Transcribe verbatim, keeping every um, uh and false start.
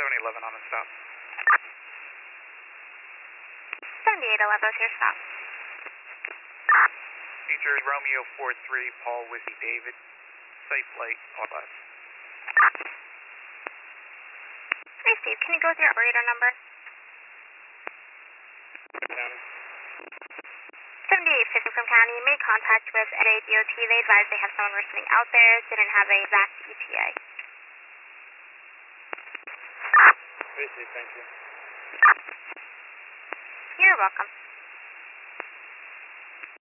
seven eleven on the stop. seventy-eight eleven is your stop. Future Romeo four three, Paul Whiskey David. Safe flight, all left. Hey Steve, can you go with your operator number? County. seventy-eight fifty from County, made contact with N A D O T. They advised they have someone listening out there, didn't have a exact E T A. Basically, thank you. You're welcome.